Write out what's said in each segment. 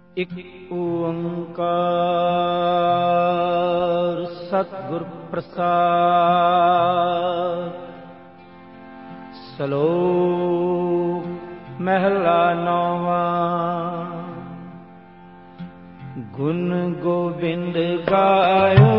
इक ओंकार सतगुर प्रसाद। श्लोक महला नौवा। गुण गोविंद गायो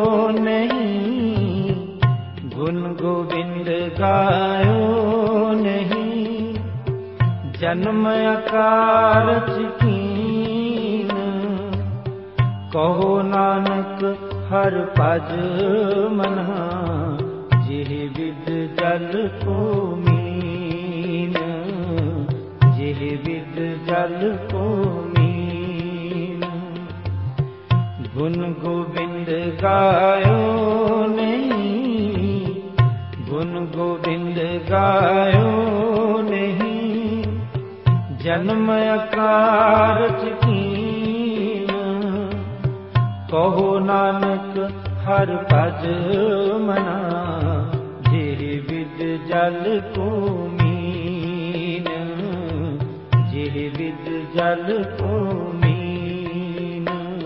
नहीं, गुण गोविंद गायो नहीं। जन्म अकारच कीन, कहो नानक हर भज मना। जिह विद जल को मीन, जिह विद जल को मीन। गुण गोविंद गायो नहीं, गुण गोविंद गायो नहीं। जन्म अकारच कीन, कहो नानक हर भज मना। जिह विद जल को मीन, जिह विद जल को मीन।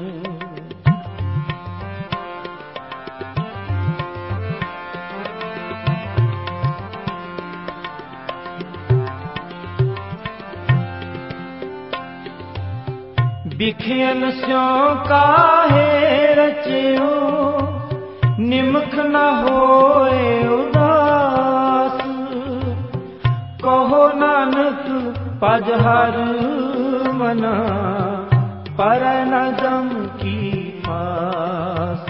बिखियन स्यों काहे रचियो, निमख न होए उदास। कहो नानक पज हर मना, पर न दम की पास।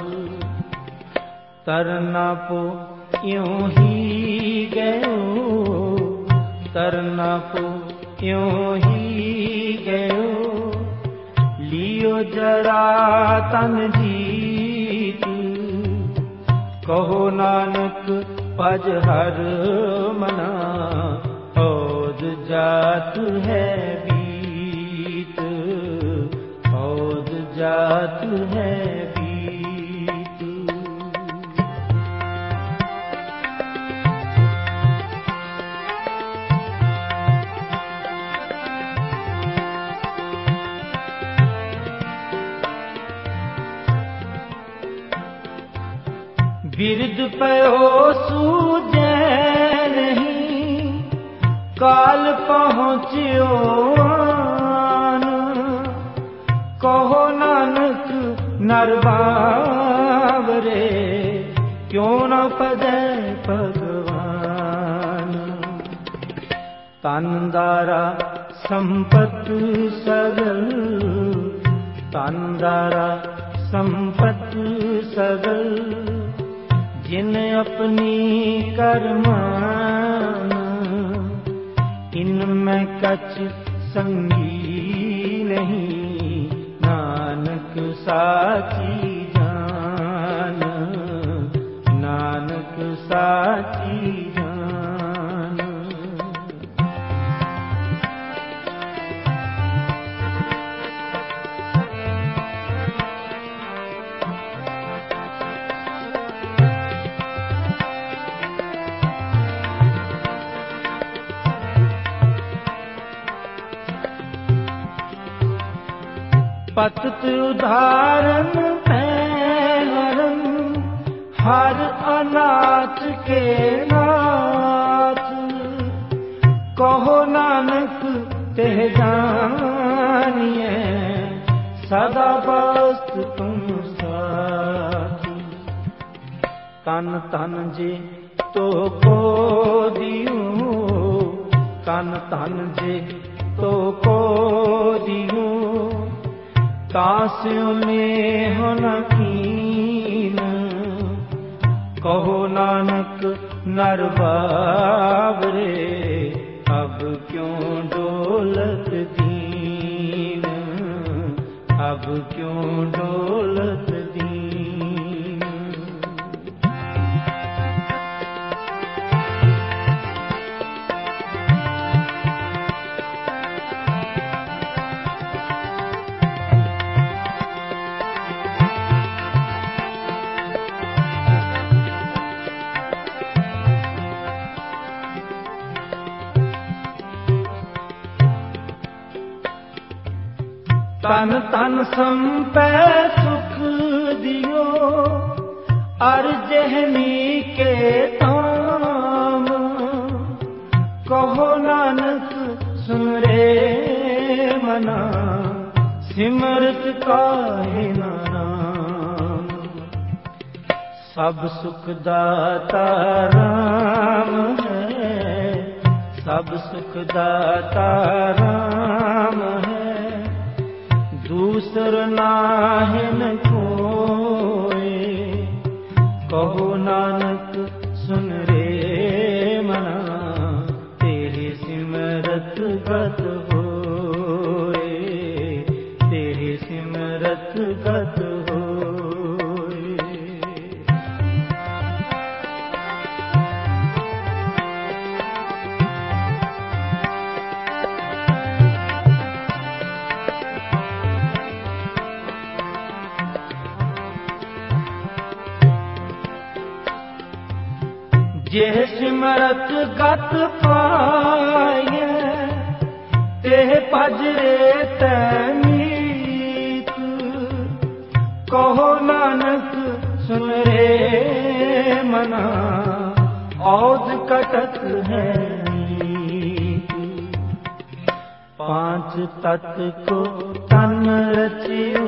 तरना पो यूं ही गयो, तरना पो यूं ही गयो। लियो जरा तन जीत, कहो नानक भज हर मना। औद जात है बीत, औद जात है बीत। बिरद पयो सूझे नहीं, काल पहुँचियो आन। कहो नानक नर बावरे, क्यों न पजै भगवान। तन दारा संपत सगल, तन दारा संपत सगल। जिन अपनी कर्मान, इनमें कछ संगी नहीं। नानक साची जान, नानक साची जान। पतत उदाहरण पैहरन, हर अनाथ के नाथ। कहो नानक तेह जानिए, सदा बस्त तुम साथ। तन तन जे तो को दियो, तन तन जे तो को दियो। तास्यों में हो न कीन, कहो नानक नर बावरे। अब क्यों डोलत दीन, अब क्यों डोलत दीन। तन तन संपै सुख दियो अर जहनी के ताम कहो नानक सुन रे मना सिमरत काहे नाम सब सुख दाता राम है सब सुख दाता राम है दूसर नाहिन कोई कहो नानक सुन रे मना तेरी सिमरत गत होए तेरी सिमरत गत होए। जे सिमरत गत पाए तेह भजरे तमीत कहो नानक सुन रे मना औध कटक है पांच तत्व को तन रचियो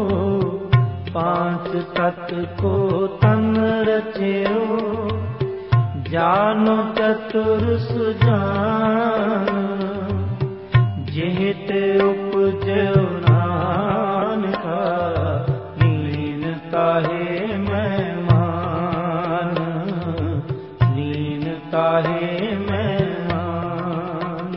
पांच तत्व को तन रचियो जानो चतुर सुजान जेत उपजो नानका लीन ताहे मैं मान लीन ताहे मैं मान।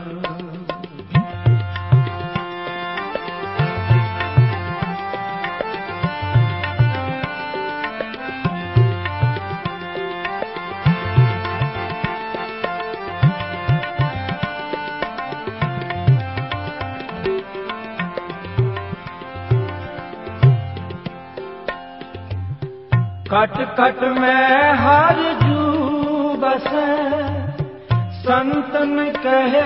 कट कट में हर जू बसै संतन कहे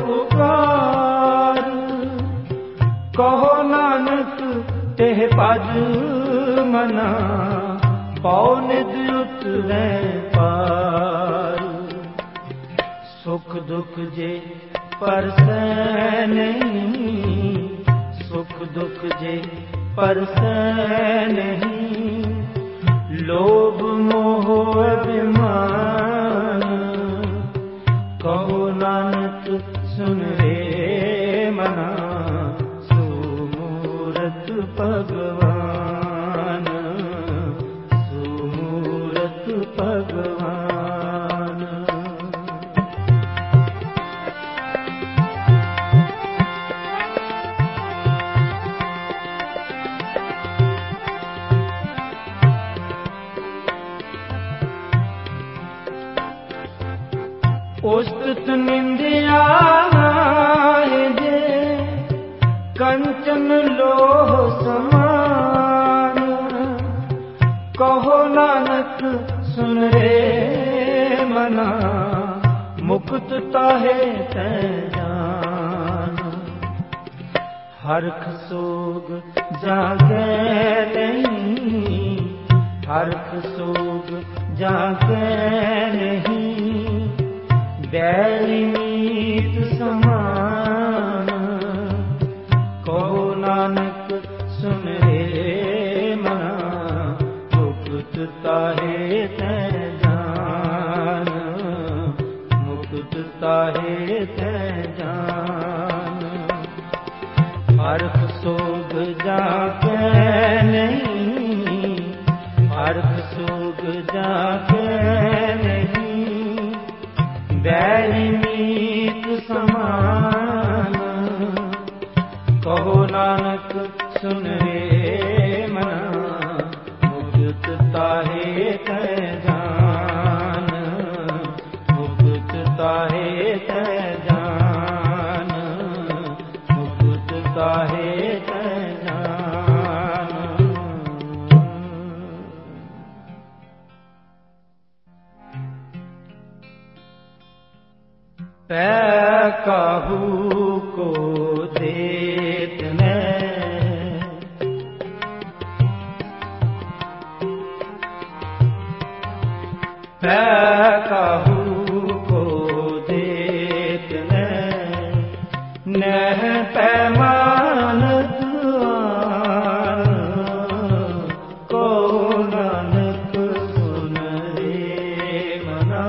पुकार कहो नानक तेह भज मना पौ निध उतरै पार सुख दुख जे परसै नहीं सुख दुख जे परसै नहीं लोभ मोह अभिमान कहो नानक सुन रे मना सुमूरत भगवान सुमूरत भगवान। उस्तुत निंदिया जे कंचन लोह समान कहो नानक सुन रे मना मुक्त ताहे तै जान हरख सोग जागे नहीं हरख सोग जागे नहीं बैरी मीत समान कहो नानक सुन रे मना मुक्त ताहे तै जान मुक्त ताहे तै जान हरख सोग जाके नहीं हरख सोग जाके नहीं बैरी मीत समान कहो नानक सुन रे मना मुक्त ताहे तै जान मुक्त ताहे तै जान मुक्त ताहे तै जान। तै काहू को देत न ਨਹਿ ਪੈਮਾਨ ਕੋ ਨਾਨਕ ਸੁਨ ਰੇ ਮਨਾ।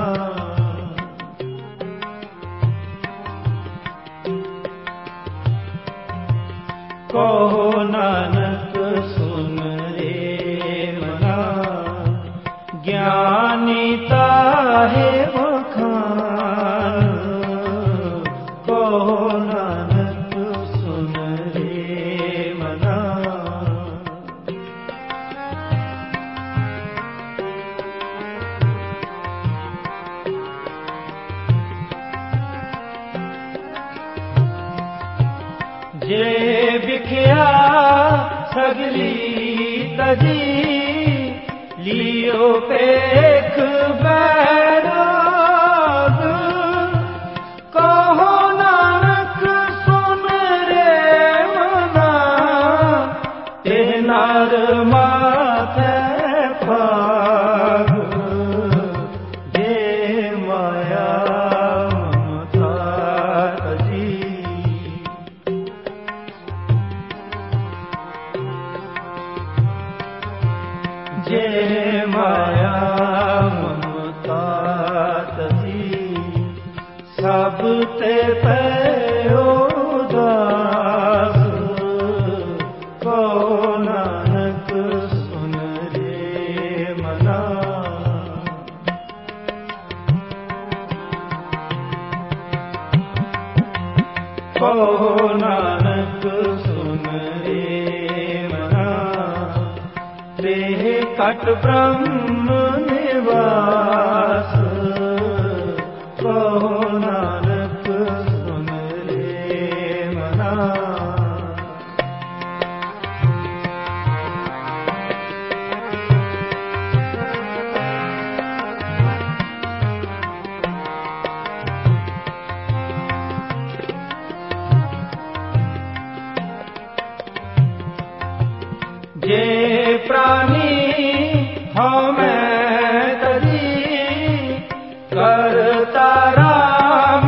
ਕਹੋ ਨਾਨਕ ਸੁਨ ਰੇ ਮਨਾ। ਗਿਆਨੀ ਤਾਹੇ ਵਖਾਨ ਕਹੋ ਨਾਨਕ ਸੁਨ ਰੇ ਮਨਾ। ਜੇ ਵਿਖਿਆ ਸਗਲੀ ਤਜੀ ਲਿਓ ਪੇਖ ਬੈਰਾਗ। ਕਹੋ ਨਾਨਕ ਸੁਨ ਰੇ ਮਨਾ। ਤੇ ਨਰ ਮਾਥੈ ਭਾਗ ਜੇ ਮਾਇਆ ਮਮਤਾ ਤਜੀ। ਜੇ ਮਾਇਆ ਮਮਤਾ ਤਜੀ। ਸਭ ਤੇ ਪਇਓ ਦਾਸ ਕਹੋ ਨਾਨਕ ਸੁਨ ਰੇ ਮਨਾ। ਕਹੋ ਨਾਨਕ ਸੁਨ ਰੇ ਮਨਾ। ਦੇਹ ਕਟ ਬ੍ਰਹਮ ਨਿਵਾਸ ਕਹੋ ਨਾਨਕ ਸੁਨ ਰੇ ਮਨਾ। ਜੇ ਪ੍ਰਾਨੀ ਹਉ ਮੈਂ ਤਜੀ। ਕਰਤਾ ਰਾਮ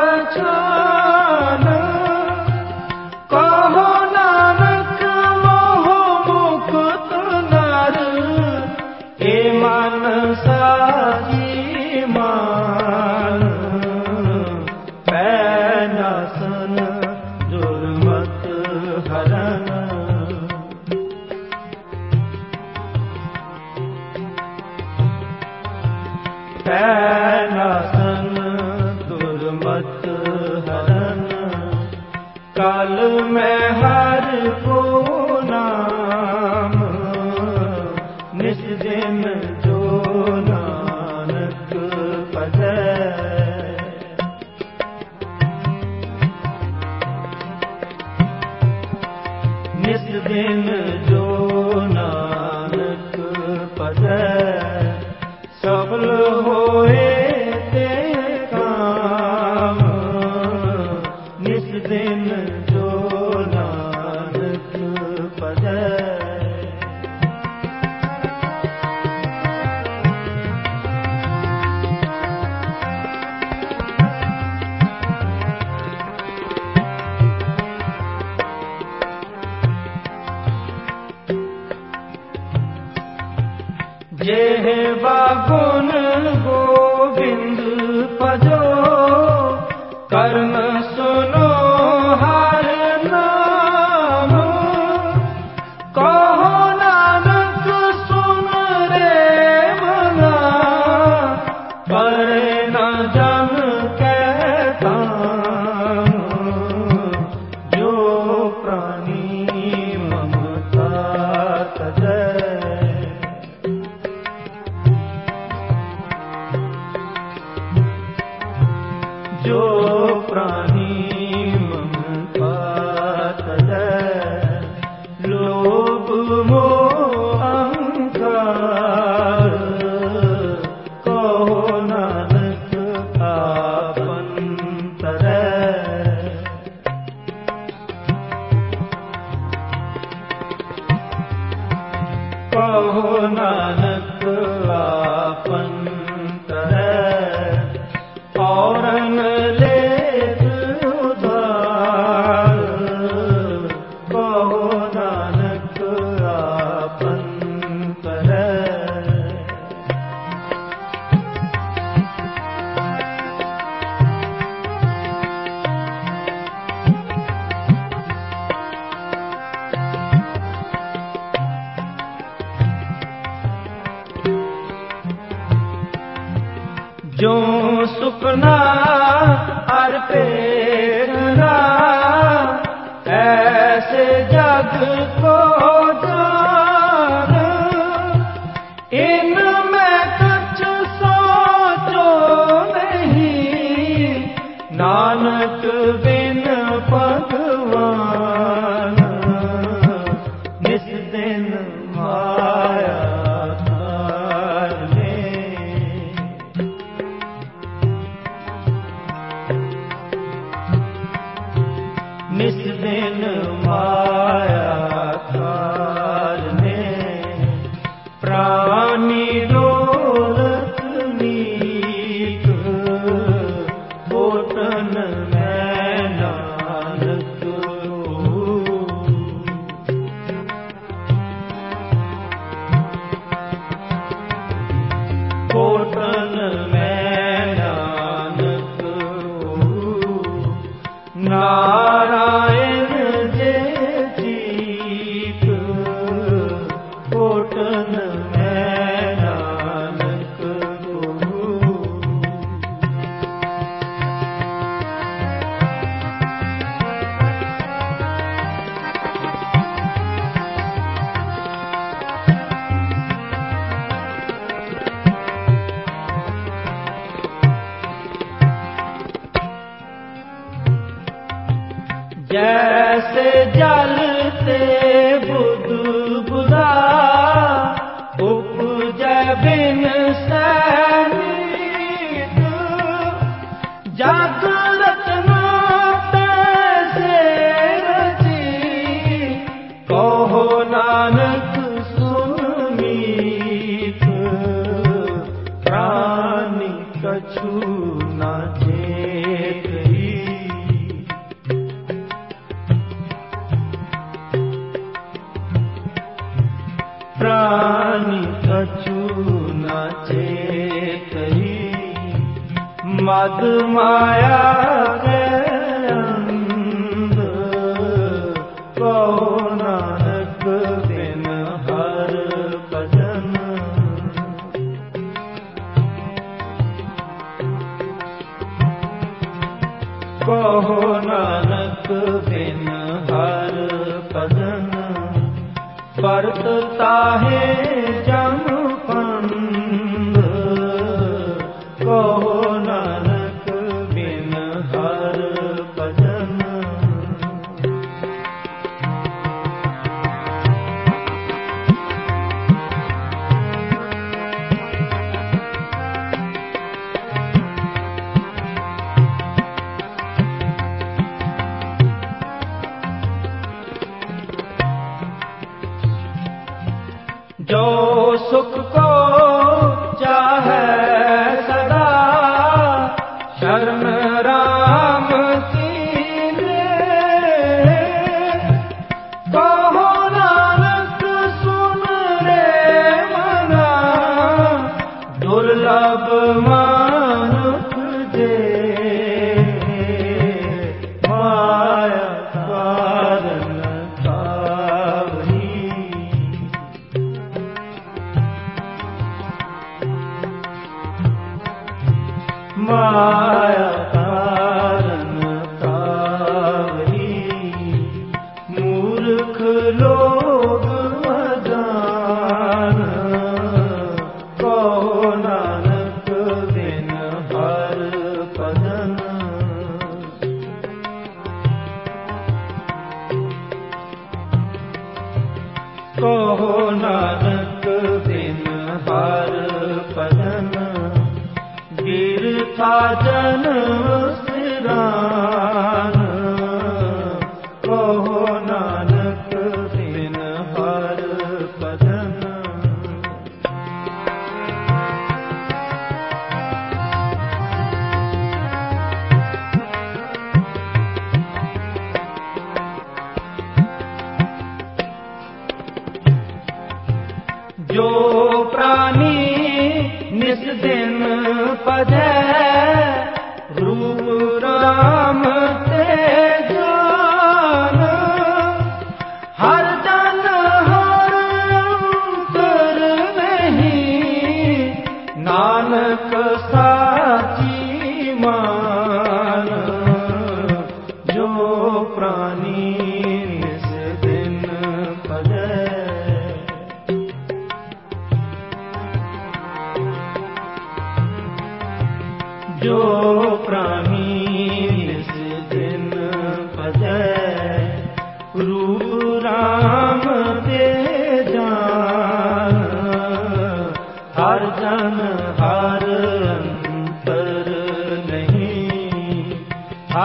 ਪਛਾਨ ਕਹੋ ਨਾਨਕ ਮੋਹ ਮੁਕਤ ਨਰ। ਏ ਮਨ ਸਾਜੀ ਮਾਨ ਪੈ ਨਾਸਨ ਦੁਰਮਤ ਹਰਨ। ਪੈ ਨਾਸਨ ਦੁਰਮਤ ਹਰਨ। ਕਲ ਮੈਂ ਹਰਿ ਕੋ ਨਾਮ ਨਿਸ ਦਿਨ ਜੋ ਨਾਨਕ ਭਜੈ। ਨਿਸ ਦਿਨ ਜੋ ਨਾਨਕ ਭਜੈ। ਸਫਲ ਹੋਏ ਤੇ ਕਾਮ ਨਿਸ ਦਿਨ ਜੋ ਨਾਨਕ ਭਜੈ। ਜਿਹਵਾ ਗੁਣ ਗੋਬਿੰਦ ਭਜੋ। ਕਰਮ ਸੁਨੋ ਹਰ ਨਾਮ। ਕਹੋ ਨਾਨਕ ਸੁਨ ਰੇ ਮਨਾ। ਪਰੇ ਨ ਜਮ ਕੈ ਤਾਮ ਜੋ ਪ੍ਰਾਨੀ ਮਮਤਾ ਤਜੈ। ਜੋ ਪ੍ਰਾਨੀ ਮਮਤਾ ਤਜੈ। ਲੋਭ ਮੋਹ ਅਹੰਕਾਰ ਕਹੋ ਨਾਨਕ ਆਪਨ ਤਰੈ। ਕਹੋ ਨਾਨਕ ਆਪਨ ਤਰੈ। ਔਰਨ ਲੇਤ ਉਧਾਰ ਬਿਨ ਭਗਵਾਨ ਨਿਸ ਦਿਨ ਮਾਇਆ ਧਾਰਨੇ। ਨਿਸ ਦਿਨ ਮਾਇਆ ਧਾਰਨੇ। ਪ੍ਰਾਨੀ ਡੋਲਤ ਨੀਕ ਕੋਟਨ ਮੈਂ ਨਾਨਕ ਕੋਟਨ ਮੈਂ ਨਾਨਕ ਨਾਰਾਇਣ ਜੇ ਜੀਤ ਕੋਟਨ ਮੈਂ ਨਾਨਕ जैसे जल ते बुध बुधा उपजै बिन सैनिक। जग रचना तैसे रची कहो नानक सुन मीत। प्राणी कछु न चेत प्राणी कछु न चेतहि। मद माया के अंध कहो नानक बिन हर भजन। कहो नानक बिन हर भजन। परत ताहे जम पंध कहो नानक बिन हर भजन। जो सुख को चाहे सदा शरण राम की ले। कहो नानक सुन रे मना दुर्लभ मानुष दे। माया कारण माया कारण तावरी। मूर्ख लोग अजान कहो नानक बिन हर भजन। कहो नानक बिन हर भजन। बिरथा जन्म सिरान कहो नानक बिन हर भजन। जो प्राणी निस दिन पजै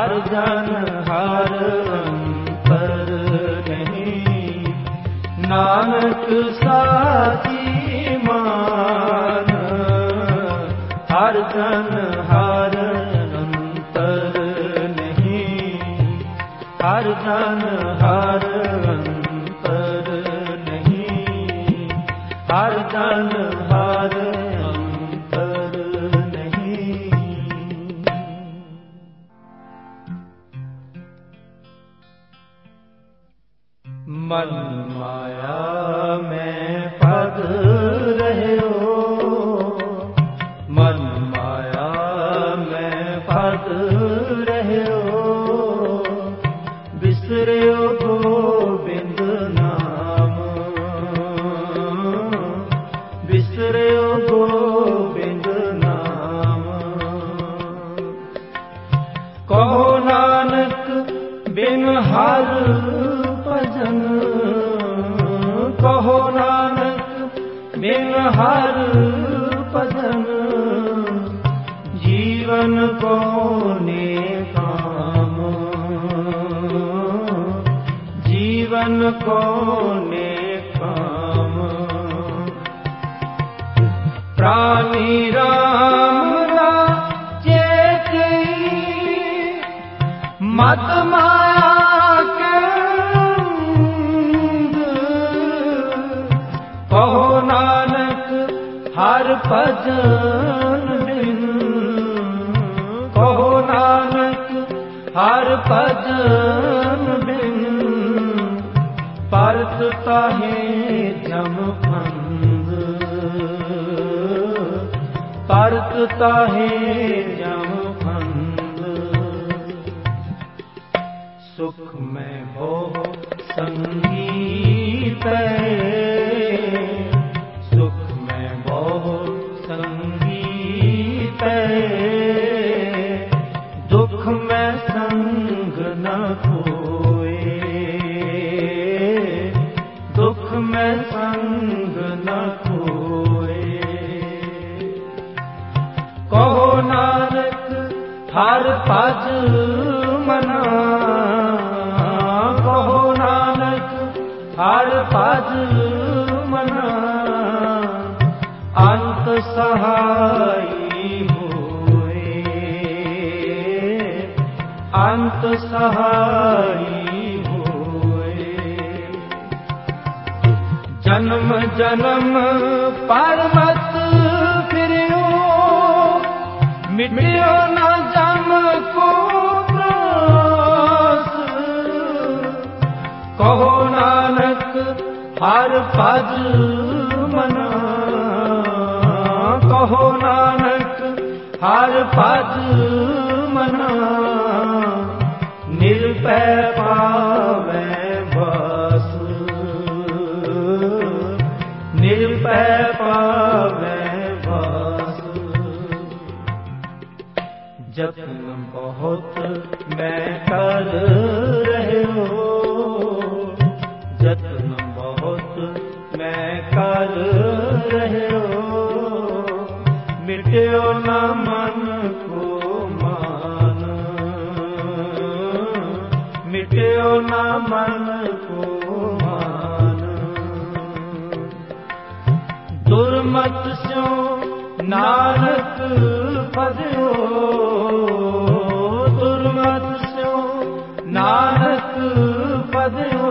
हर जन हर अंतर नहीं, नानक साची मान। हर जन हर अंतर नहीं, हर जन हर अंतर नहीं, हर जन हर अंतर नहीं। मन माया में पद रहे हो, मन माया में पद रहे हो, बिसरे गोविंद नाम, बिसरे गोविंद नाम। कहो नानक बिन हर भजन, कहो नानक बिन हर भजन, जीवन को ने काम, जीवन को ने काम। प्राणी राम राजे मत माया के अंग, कहो नानक हर भजन बिन, कहो नानक हर भजन बिन, परत ताहे जम फंद, परत ताहे जम फंद। सुख में हो संगी पे, सुख में हो संगी पे, दुख में संग न कोए, दुख में संग न कोए। कहो नानक हर भज मना, कहो नानक हर भज मना, अंत सहाई होए, अंत सहाई होए। जन्म जन्म पर मत फिरियो, मिटियो न जम को त्रास। कहो नानक हर भज मना, कहो नानक हर भज मना, निर्भय पावै बस, निर्भय पावै बस। जतन बहुत मैं कर रहे हो, जतन बहुत मैं कर रहे हो, मिट्यो न मन को मान, मिट्यो न मन को मान। दुर्मत स्यो नानक फजो, दुर्मत स्यो नानक फजो,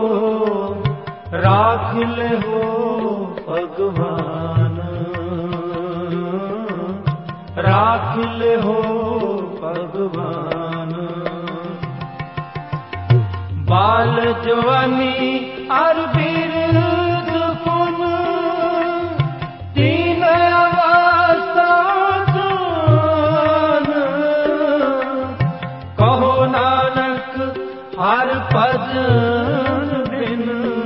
राख ले हो भगवान, राख ले हो भगवान। बाल जवानी अर बिरद पुन, तीन अवस्था जान। कहो नानक हर भजन बिन,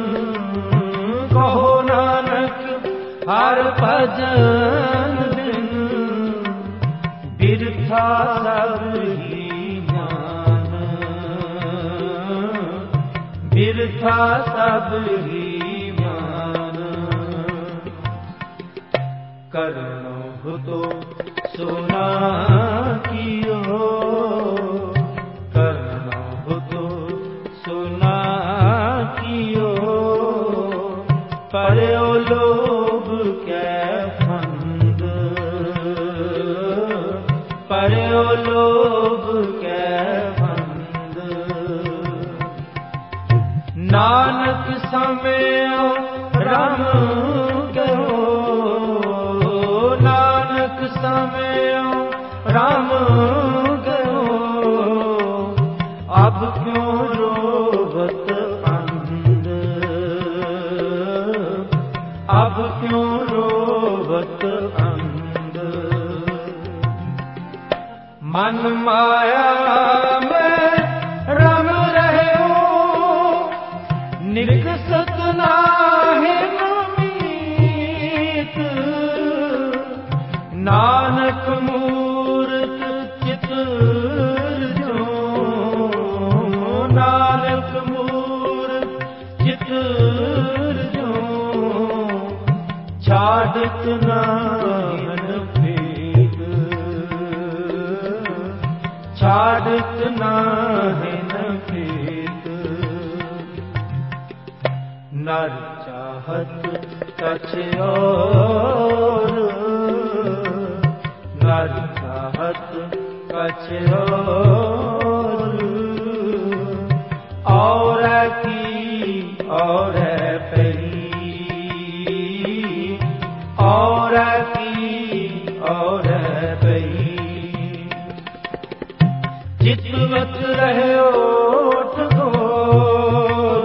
कहो नानक हर भजन बिन, बिरथा सब ही मान, बिरथा सब ही मान। करुणो तो सुना कियो, नानक समयो रम गयो, नानक समयो रम गयो, अब क्यों रोवत अंध, अब क्यों रोवत अंध। मन माया में रम रहो, निकसत नाहि मीत, नानक मूरत चित्र जो, नानक मूरत चित्र जो, छाड़त नाहन भेद, छाड़त नाहन भेद। नर चाहत कछ और, नर चाहत कछ और की और परी, और की और परी। चितवत रहो ठगोर,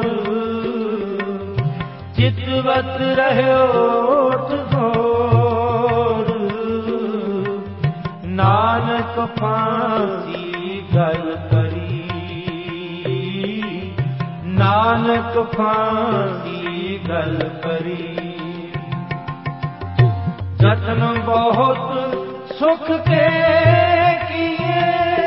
चितवत रहो ठगोर, नानक फांसी गल परी, नानक फांसी गल परी। जतन बहुत सुख के किए,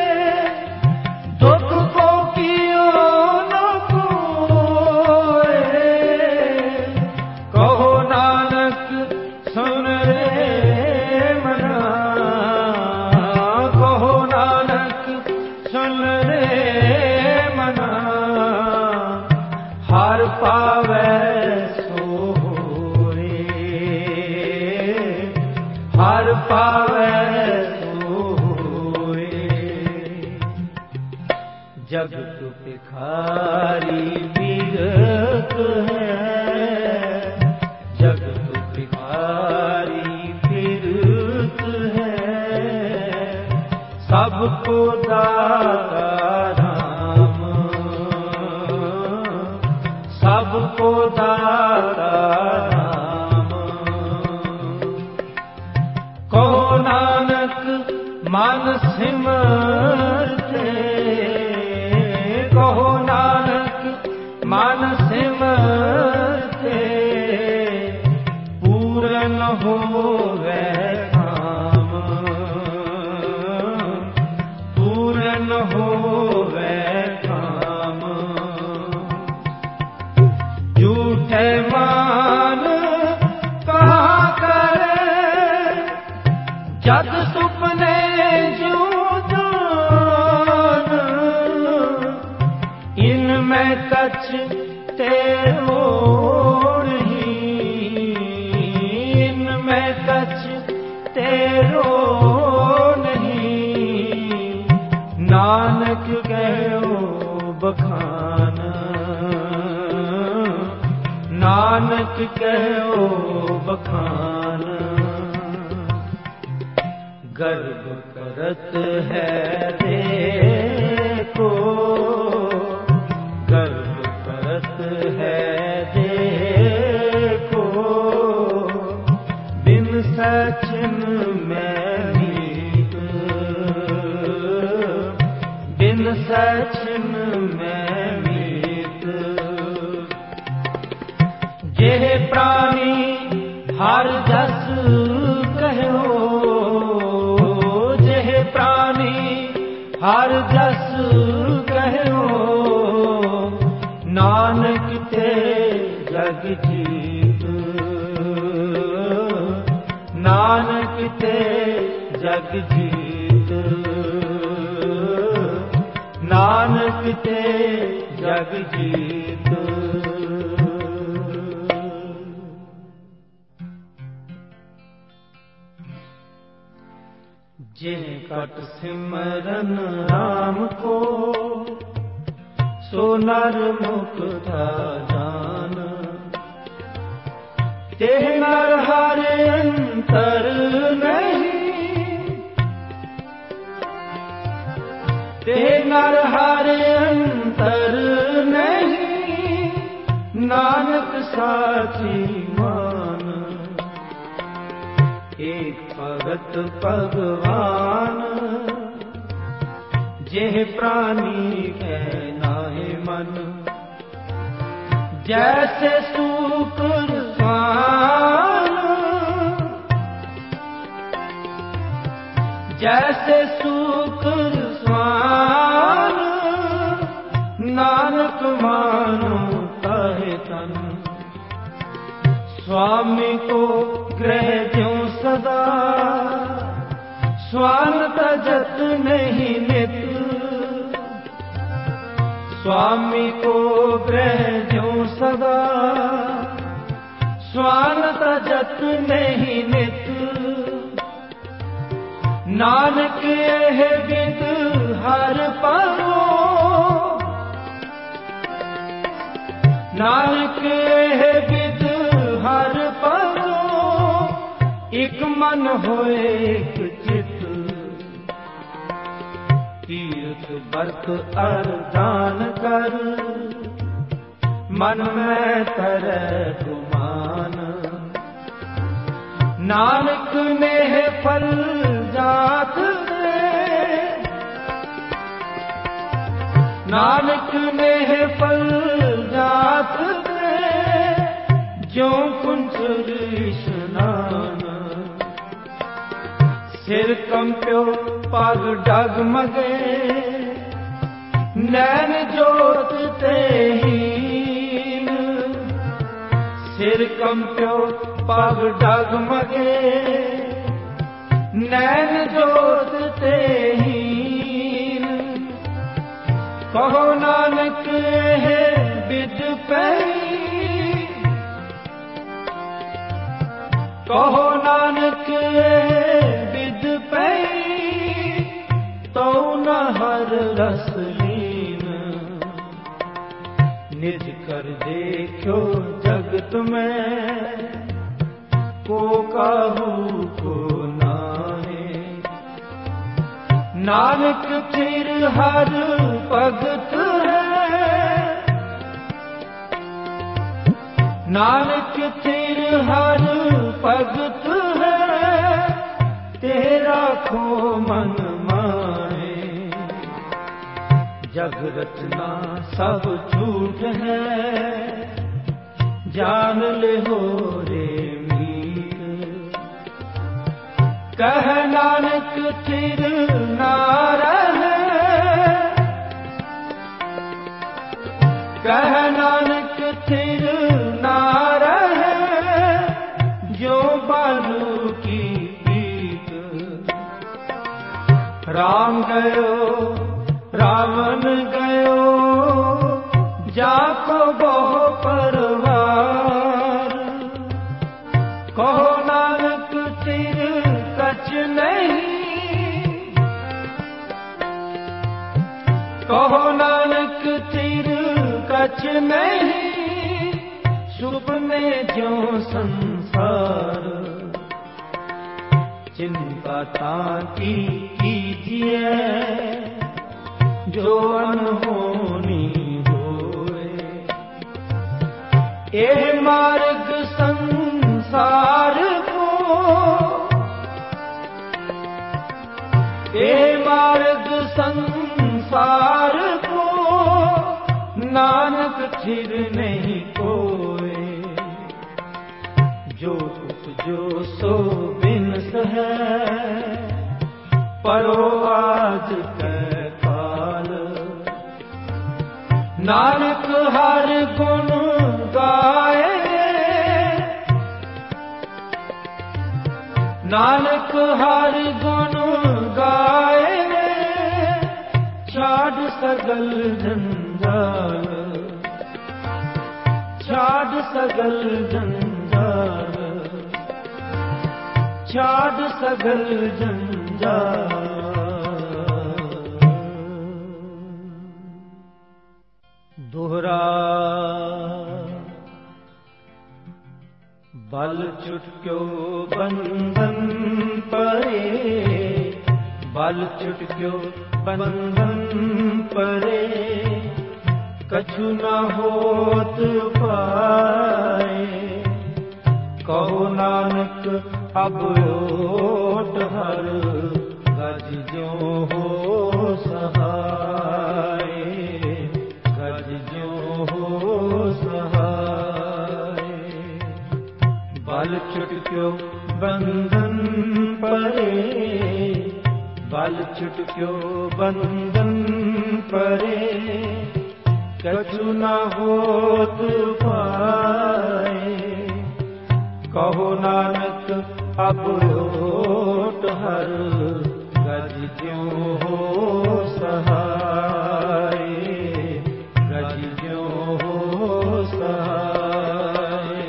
दुख को कियो न कोय, कहो नानक सुन रे मना, कहो नानक सुन रे मना। हर पावै सो होए, हर पावै सो होए। जगत भिखारी बिरत है, जगत भिखारी बिरत है, सबको दाता राम, सबको दाता राम। कहो नानक मन सिमरते, कहो नानक मन सिमरते, पूरन होवे काम, पूरन होवे काम। झूठे मान कहा करे, जग सुपने जो जान, इनमें कछ तेरो नहीं, इनमें कछ तेरो नहीं। नानक कहो बखान, नानक कहो बखान। गर्व करत है देखो, गर्व करत है देखो, बिन सचिन में मीत, बिन सचिन में मीत। जेह प्राणी हर जस कहो, जेह प्राणी हर जस कहो, नानक ते जग जीत, नानक ते जग जीत, नानक ते जग जीत। जिन कट सिमरन राम को, सो नर मुक्ता जान। तेह नर हर अंतर नहीं, तेह नर हर अंतर नहीं, नानक साथी मान। एक भगत भगवान, जेह प्राणी है नाहि मन। जैसे सूकर स्वान, जैसे सूकर स्वान, नानक मानो ताहे तन। स्वामी को ग्रह ज्यों सदा, स्वान तजत नहीं नित। स्वामी को ग्रह ज्यों सदा, स्वान तजत नहीं नित। नानक यह विद हर परो, नानक यह विद हर परो। एक मन होए एक चित, तीर्थ बरत अरदान कर। मन में तरह गुमान, नानक ने फल जात दे। नानक ने फल जात दे, ज्यों कुंचल स्नान। सिर कंप्यो पग डगमगे, नैन जोत ते हीन। सिर कंप्यो पग डगमगे, नैन जोत ते हीन। कहो नानक है विद पई, कहो नानक विद पई। तो न हर रस लीन, निज कर देखो जगत में। को काहू को नाहे, नानक फिर हर भगत है। नानक फिर हर भगत है, तेरा खो मन माने। जग रचना सब झूठ है, जान ले हो रे मीत। कह नानक फिर ना रहे, कह नानक फिर ना रहे। जो बालू की पीत, राम गयो रावण गयो, जाको बहु परवार। कहो नानक सिर कछ नहीं, कहो नानक सिर कछ नहीं। सुपने ज्यों संसार, चिंता ताकी कीजिए। जो अनहोनी होए, एह मार्ग संसार को। एह मार्ग संसार को, नानक थिर नहीं कोए। जो उपजो सो बिनस है, परो आज कै काल। नानक हर गुण गाए, नानक हर गुण गाए। छाड़ सगल जंजाल, छाड़ सगल जंजाल, छाड़ सगल जंजाल। दोहरा बल चुटक्यो बंधन परे, बल चुटक्यो बंधन परे, कछु न होत पाए। कहो नानक अब ओट हर, गज जो हो सहाय, गज जो हो सहाय। बल चुटक्यो बंधन परे, बल चुटक्यो बंधन परे, कछु न होत पाए। कहो नानक अब ओट हर, गज ज्यों हो सहाय, गज ज्यों हो सहाय।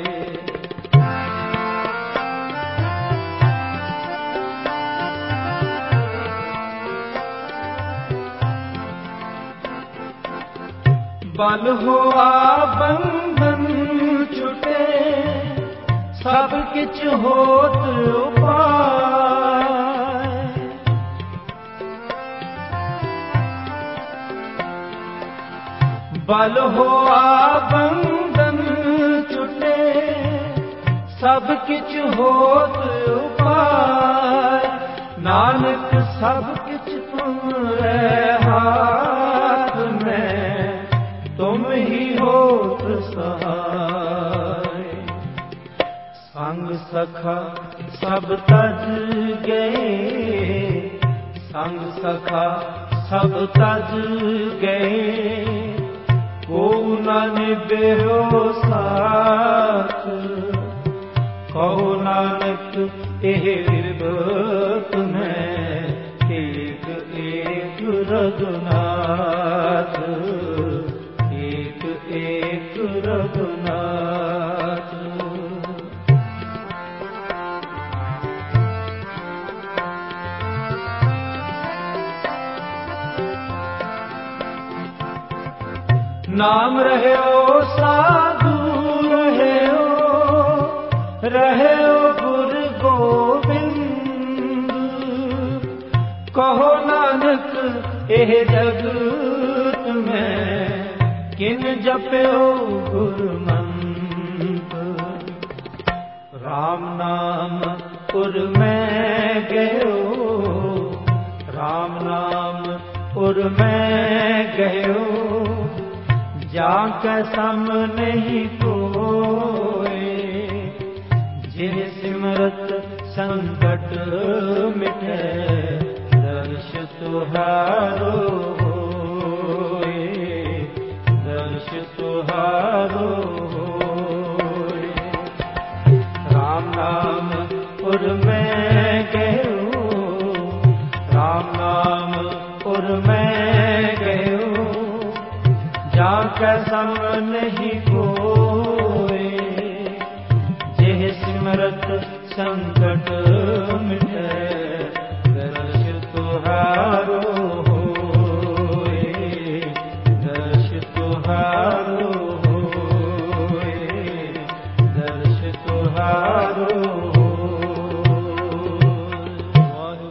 बल होआ बंधन छुटे, सब किछ होत उपाय। बल होआ बंधन छुटे, सब किछ होत उपाय। नानक सब किछ तुम्हारे हाथ में, तुम ही होत सहाय। संग सखा सब तज गए, संग सखा सब तज गए, को न निभ्यो साथ। कहो नानक एह विरत में, एक एक रघुनाथ, एक एक रघुनाथ। नाम रह्यो साधु रह्यो, रह्यो गुर गोबिंद। कहो नानक एह जगत में, किन जप्यो गुरमंत्र। राम नाम पुर में गयो, राम नाम पुर में गयो, जाके सम नहीं कोय। जिन सिमरत संकट मिटे, दर्श तुहारो होय, दर्श तुहारो होय। राम नाम पुर में गयो, राम नाम पुर में गयो, जाके सम नहीं कोय। जेह सिमरत संकट मिटे, दर्श तुहारो होय, दर्श तुहारो होय, दर्श तुहारो होय।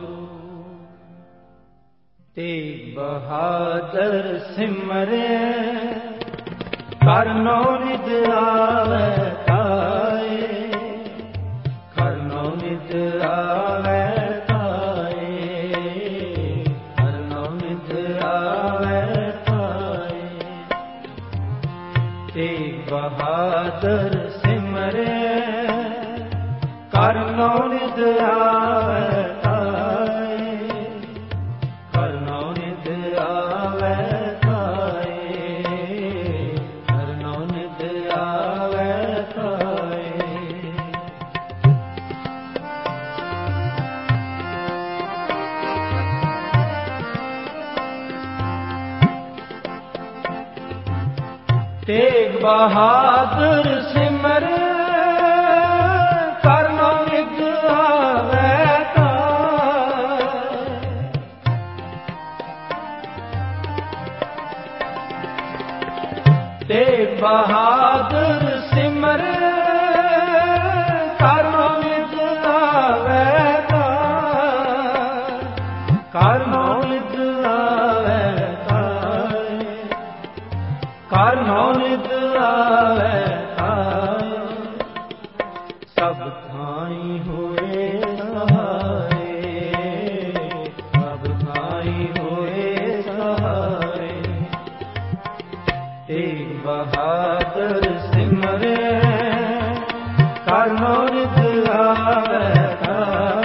तेग बहादुर सिमरे, करनो निज आवे ताए, करनो निज आवे ताए, करनो निज आवे ताए। तेग बहादुर सिमरे, करनो निज आवे ताए, करनो निज आवे ताए, करनो निज आवे ताए। तेग बहादुर सिमरे, करनो निज आवे ताए। तेग बहादुर सिमर कर्मों निज आवे तार, कर्मों निज आवे तार, कर्मों निज आवे तार। सब थाई हुए सहारे, सब थाई हुए सहारे। तेग बहादुर सिमरे कर्मों निज आवे तार।